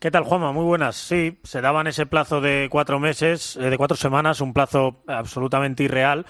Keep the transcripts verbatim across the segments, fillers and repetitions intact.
¿Qué tal, Juanma? Muy buenas. Sí, se daban ese plazo de cuatro meses, eh, de cuatro semanas, un plazo absolutamente irreal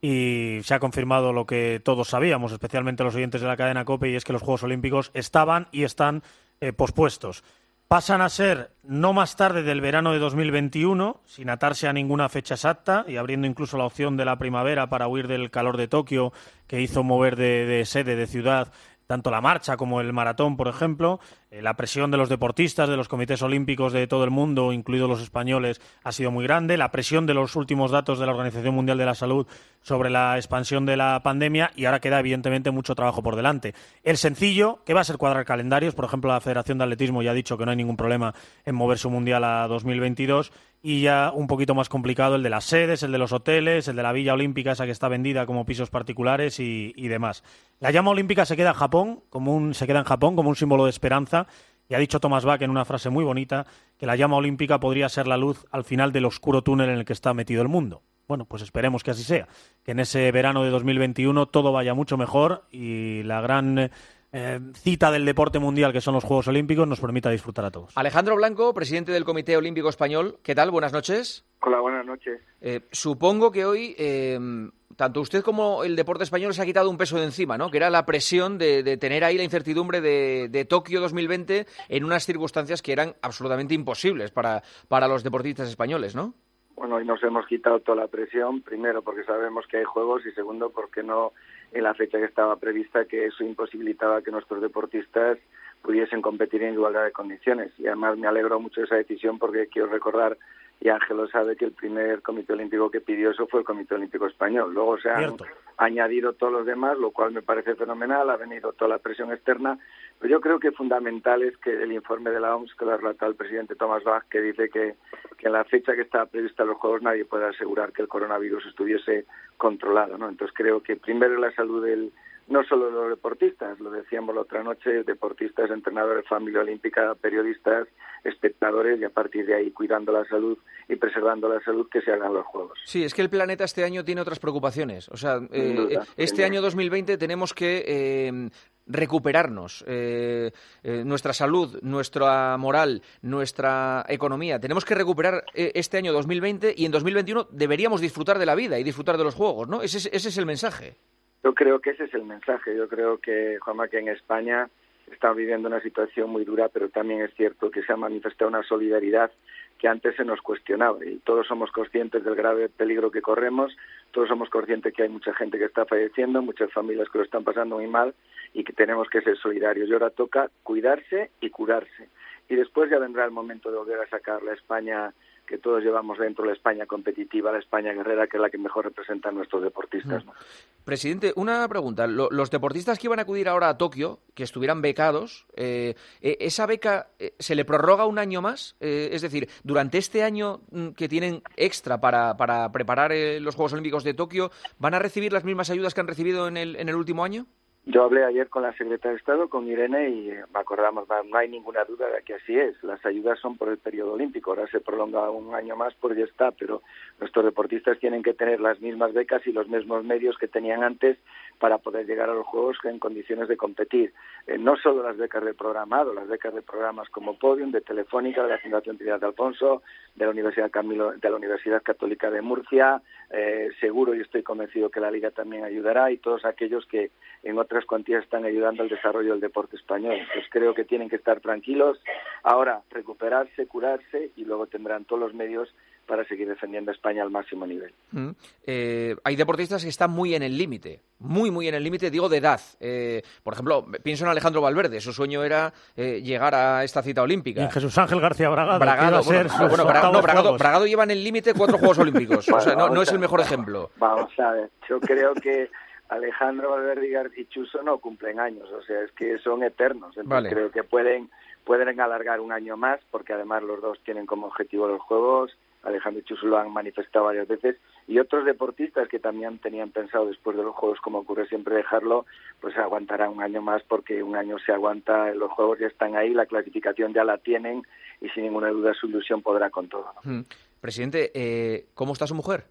y se ha confirmado lo que todos sabíamos, especialmente los oyentes de la cadena COPE, y es que los Juegos Olímpicos estaban y están eh, pospuestos. Pasan a ser no más tarde del verano de dos mil veintiuno, sin atarse a ninguna fecha exacta y abriendo incluso la opción de la primavera para huir del calor de Tokio, que hizo mover de, de sede, de ciudad, tanto la marcha como el maratón, por ejemplo. Eh, la presión de los deportistas, de los comités olímpicos de todo el mundo, incluidos los españoles, ha sido muy grande. La presión de los últimos datos de la Organización Mundial de la Salud sobre la expansión de la pandemia, y ahora queda evidentemente mucho trabajo por delante. El sencillo, que va a ser cuadrar calendarios, por ejemplo, la Federación de Atletismo ya ha dicho que no hay ningún problema en mover su mundial a dos mil veintidós, y ya un poquito más complicado el de las sedes, el de los hoteles, el de la Villa Olímpica, esa que está vendida como pisos particulares y, y demás. La llama olímpica se queda en Japón, como un, se queda en Japón como un símbolo de esperanza, y ha dicho Thomas Bach en una frase muy bonita que la llama olímpica podría ser la luz al final del oscuro túnel en el que está metido el mundo. Bueno, pues esperemos que así sea, que en ese verano de dos mil veintiuno todo vaya mucho mejor y la gran eh, cita del deporte mundial, que son los Juegos Olímpicos, nos permita disfrutar a todos. Alejandro Blanco, presidente del Comité Olímpico Español, ¿qué tal? Buenas noches. Hola, buenas noches. Eh, supongo que hoy eh, tanto usted como el deporte español se ha quitado un peso de encima, ¿no? Que era la presión de, de tener ahí la incertidumbre de, de Tokio dos mil veinte en unas circunstancias que eran absolutamente imposibles para, para los deportistas españoles, ¿no? Bueno, hoy nos hemos quitado toda la presión, primero porque sabemos que hay juegos y segundo porque no en la fecha que estaba prevista, que eso imposibilitaba que nuestros deportistas pudiesen competir en igualdad de condiciones. Y además me alegro mucho de esa decisión porque quiero recordar, y Ángel lo sabe, que el primer Comité Olímpico que pidió eso fue el Comité Olímpico Español. Luego se han Cierto. añadido todos los demás, lo cual me parece fenomenal, ha venido toda la presión externa, pero yo creo que fundamental es que el informe de la O M S, que lo ha relatado el presidente Thomas Bach, que dice que, que en la fecha que estaba prevista los Juegos nadie puede asegurar que el coronavirus estuviese controlado, ¿no? Entonces creo que primero la salud del no solo de los deportistas, lo decíamos la otra noche, deportistas, entrenadores, familia olímpica, periodistas, espectadores, y a partir de ahí cuidando la salud y preservando la salud, que se hagan los Juegos. Sí, es que el planeta este año tiene otras preocupaciones. O sea, eh, duda, este año dos mil veinte tenemos que eh, recuperarnos, eh, eh, nuestra salud, nuestra moral, nuestra economía. Tenemos que recuperar eh, este año dos mil veinte y en dos mil veintiuno deberíamos disfrutar de la vida y disfrutar de los Juegos, ¿no? Ese es, ese es el mensaje. Yo creo que ese es el mensaje. Yo creo que, Juanma, que en España está viviendo una situación muy dura, pero también es cierto que se ha manifestado una solidaridad que antes se nos cuestionaba, y todos somos conscientes del grave peligro que corremos, todos somos conscientes que hay mucha gente que está falleciendo, muchas familias que lo están pasando muy mal y que tenemos que ser solidarios. Y ahora toca cuidarse y curarse. Y después ya vendrá el momento de volver a sacar la España que todos llevamos dentro, la España competitiva, la España guerrera, que es la que mejor representa a nuestros deportistas, ¿no? Presidente, una pregunta. Los deportistas que iban a acudir ahora a Tokio, que estuvieran becados, eh, ¿esa beca eh, se le prorroga un año más? Eh, es decir, durante este año que tienen extra para, para preparar eh, los Juegos Olímpicos de Tokio, ¿van a recibir las mismas ayudas que han recibido en el, en el último año? Yo hablé ayer con la secretaria de Estado, con Irene, y me acordamos, no hay ninguna duda de que así es. Las ayudas son por el periodo olímpico, ahora se prolonga un año más, pues ya está, pero nuestros deportistas tienen que tener las mismas becas y los mismos medios que tenían antes para poder llegar a los Juegos en condiciones de competir. Eh, no solo las becas del programado, las becas de programas como Podium, de Telefónica, de la Fundación Trinidad de Alfonso, de la Universidad Camilo, de la Universidad Católica de Murcia, eh, seguro y estoy convencido que la Liga también ayudará, y todos aquellos que en otras cuantías están ayudando al desarrollo del deporte español. Pues creo que tienen que estar tranquilos, ahora recuperarse, curarse, y luego tendrán todos los medios para seguir defendiendo a España al máximo nivel. Mm. Eh, hay deportistas que están muy en el límite, muy, muy en el límite, digo, de edad. Eh, por ejemplo, pienso en Alejandro Valverde, su sueño era eh, llegar a esta cita olímpica. Y en Jesús Ángel García Bragado. Bragado, bueno, ser bueno, Bragado, no, Bragado, Bragado lleva en el límite cuatro Juegos Olímpicos, bueno, o sea, no, no es el mejor ejemplo. Vamos a ver, yo creo que Alejandro Valverde y Chuso no cumplen años, o sea, es que son eternos. Entonces vale. Creo que pueden, pueden alargar un año más, porque además los dos tienen como objetivo los Juegos. Alejandro y Chuso lo han manifestado varias veces, y otros deportistas que también tenían pensado después de los Juegos, como ocurre siempre, dejarlo, pues aguantarán un año más, porque un año se aguanta, los Juegos ya están ahí, la clasificación ya la tienen, y sin ninguna duda su ilusión podrá con todo, ¿no? Hmm. Presidente, eh, ¿cómo está su mujer?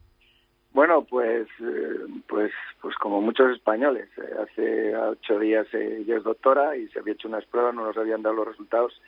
Bueno, pues eh, pues pues como muchos españoles. Eh, hace ocho días eh, ella es doctora y se había hecho unas pruebas, no nos habían dado los resultados,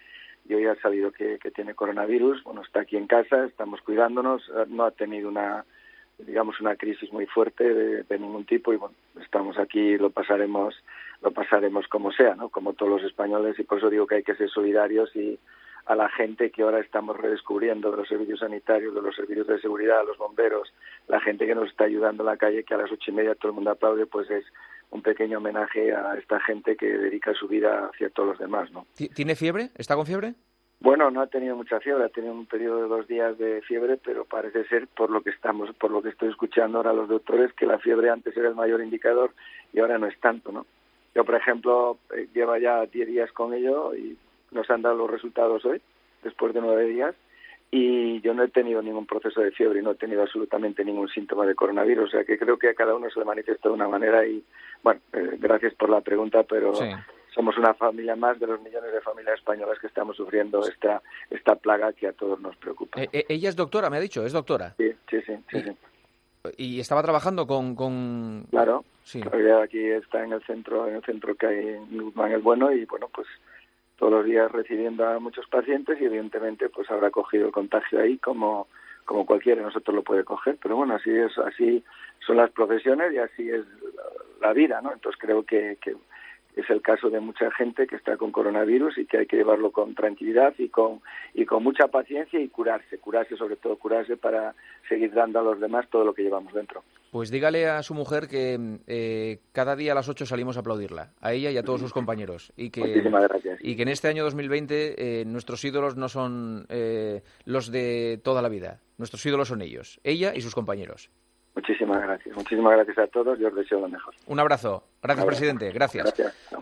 y hoy ha sabido que, que tiene coronavirus. Bueno, está aquí en casa, estamos cuidándonos, no ha tenido una, digamos, una crisis muy fuerte de, de ningún tipo y bueno, estamos aquí, lo pasaremos, lo pasaremos como sea, ¿no? Como todos los españoles, y por eso digo que hay que ser solidarios y a la gente que ahora estamos redescubriendo, de los servicios sanitarios, de los servicios de seguridad, los bomberos, la gente que nos está ayudando en la calle, que a las ocho y media todo el mundo aplaude, pues es un pequeño homenaje a esta gente que dedica su vida hacia todos los demás, ¿no? ¿Tiene fiebre? ¿Está con fiebre? Bueno, no ha tenido mucha fiebre, ha tenido un periodo de dos días de fiebre, pero parece ser, por lo que estamos, por lo que estoy escuchando ahora a los doctores, que la fiebre antes era el mayor indicador y ahora no es tanto, ¿no? Yo, por ejemplo, eh, llevo ya diez días con ello y nos han dado los resultados hoy, después de nueve días, y yo no he tenido ningún proceso de fiebre y no he tenido absolutamente ningún síntoma de coronavirus, o sea que creo que a cada uno se le manifiesta de una manera y, bueno, eh, gracias por la pregunta, pero sí. Somos una familia más de los millones de familias españolas que estamos sufriendo esta esta plaga que a todos nos preocupa. Eh, eh, ella es doctora, me ha dicho, es doctora. Sí, sí, sí. sí, y, sí. y estaba trabajando con... con... Claro, sí. Todavía aquí está en el centro, en el centro que hay en Guzmán el Bueno y, bueno, pues todos los días recibiendo a muchos pacientes y evidentemente pues habrá cogido el contagio ahí como como cualquiera de nosotros lo puede coger, pero bueno, así es, así son las profesiones y así es la vida, ¿no? Entonces creo que, que es el caso de mucha gente que está con coronavirus y que hay que llevarlo con tranquilidad y con y con mucha paciencia y curarse, curarse sobre todo, curarse para seguir dando a los demás todo lo que llevamos dentro. Pues dígale a su mujer que eh, cada día a las ocho salimos a aplaudirla, a ella y a todos sus compañeros. Y que, Muchísimas gracias. Y que en este año dos mil veinte eh, nuestros ídolos no son eh, los de toda la vida. Nuestros ídolos son ellos, ella y sus compañeros. Muchísimas gracias. Muchísimas gracias a todos y os deseo lo mejor. Un abrazo. Gracias, Un abrazo. presidente. Gracias. Gracias.